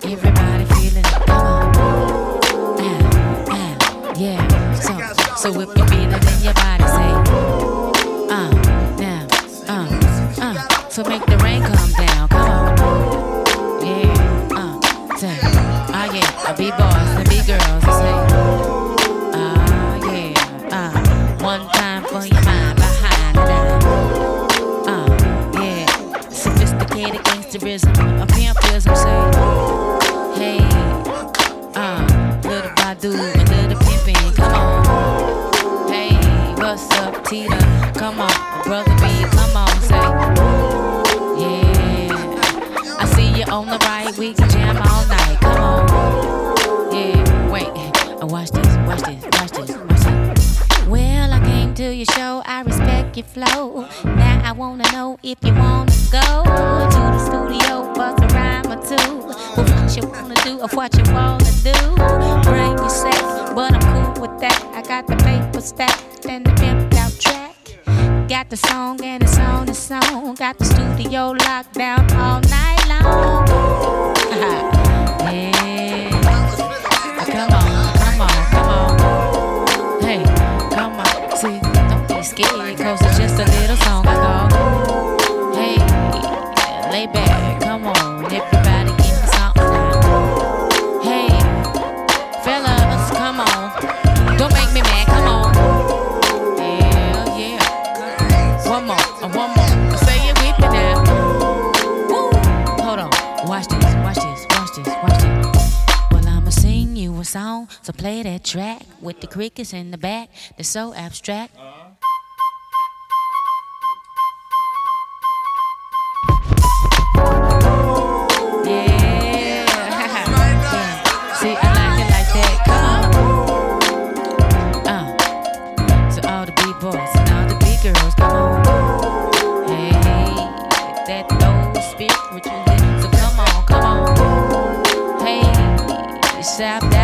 Everybody feeling it, come on. Yeah. So if you feel it in your body, say, now, so make the rain come down, come on. Yeah, say, oh yeah, be boys and be girls, say, yeah, one time for your mind behind the dime. Yeah, sophisticated gangsterism, a pimpism, say, hey, little Badu and little pimpin', come on. Hey, what's up, Tita? Come on, brother B, come on, say, yeah. I see you on the right, we can jam all night, come on. Yeah, wait, watch this. Well, I came to your show, I respect your flow. Now I wanna know if you wanna go to the studio, bust a rhyme or two. What you wanna do or what you wanna do? Bring your sex, but I'm cool with that. I got the paper stacked and the pimped out track. Got the song and it's on the song. Got the studio locked down all night long. Yeah. Come on. Hey, come on. See, don't be scared, cause it's just a little song I call. Hey, lay back, come on. Everybody give me something now. Hey, fellas, come on. Don't make me mad, come on. Hell yeah. One more. Say it with me now. Woo. Hold on. Watch this. Well, I'ma sing you a song, so play that track with the crickets in the back. They're so abstract. Yeah. See, I like it like that. Come on. So all the B-boys and all the B-girls, come on. Hey, that old spiritual. So come on. Hey, shout